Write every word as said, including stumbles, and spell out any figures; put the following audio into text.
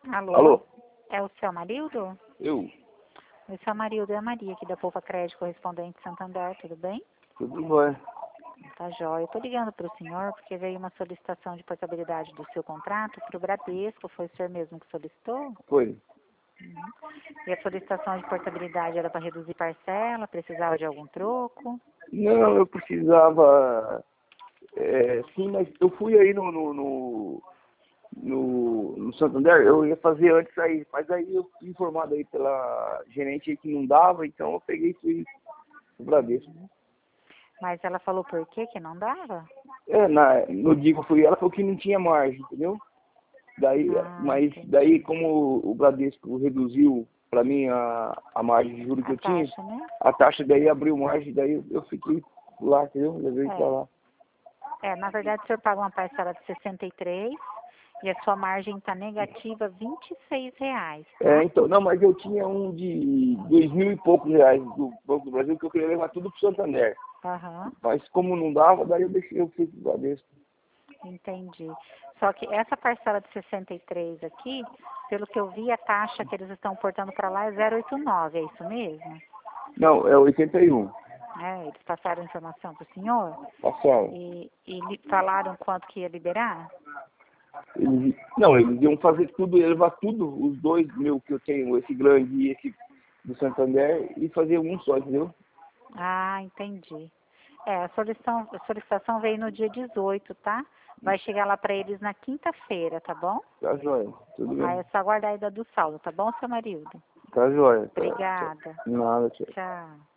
Alô? Alô? É o seu Amarildo? Eu? O seu Amarildo é a Maria, aqui da Poupa Crédito, correspondente Santander, tudo bem? Tudo bem. Tá jóia. Eu tô ligando para o senhor porque veio uma solicitação de portabilidade do seu contrato para o Bradesco, foi o senhor mesmo que solicitou? Foi. Uhum. E a solicitação de portabilidade era para reduzir parcela, precisava de algum troco? Não, eu precisava... é, sim, mas eu fui aí no, no, no, no, no Santander, eu ia fazer antes aí, mas aí eu fui informado aí pela gerente aí que não dava, então eu peguei e fui no Bradesco. Mas ela falou por quê que não dava? É, na, no dia que eu fui, ela falou que não tinha margem, entendeu? Daí, Ah, mas entendi. daí como o Bradesco reduziu para mim a, a margem de juros que A eu tinha, taxa, né? a taxa daí abriu margem, daí eu, eu fiquei lá, entendeu? Levei pra É. lá. É, na verdade o senhor paga uma parcela de sessenta e três e a sua margem está negativa vinte e seis reais, É, tá? então, não, mas eu tinha um de dois mil e poucos reais do Banco do Brasil que eu queria levar tudo pro Santander. Aham, Mas como não dava, daí eu deixei, eu fui pro Bradesco. entendi. Só que essa parcela de sessenta e três aqui, pelo que eu vi, a taxa que eles estão portando para lá é zero vírgula oitenta e nove, é isso mesmo? Não, é oitenta e um. É, eles passaram a informação para o senhor Passaram. e, e lhe falaram quanto que ia liberar? Eles, não, eles iam fazer tudo, ia levar tudo, os dois mil que eu tenho, esse grande e esse do Santander, e fazer um só, entendeu? Ah, entendi. É, a solicitação, a solicitação veio no dia dezoito, tá? Vai chegar lá para eles na quinta-feira, tá bom? Tá joia, tudo Aí bem. é só aguardar a ida do saldo, tá bom, seu Marildo? Tá joia, tá. Tchau. Obrigada. Nada, tchau. Tchau.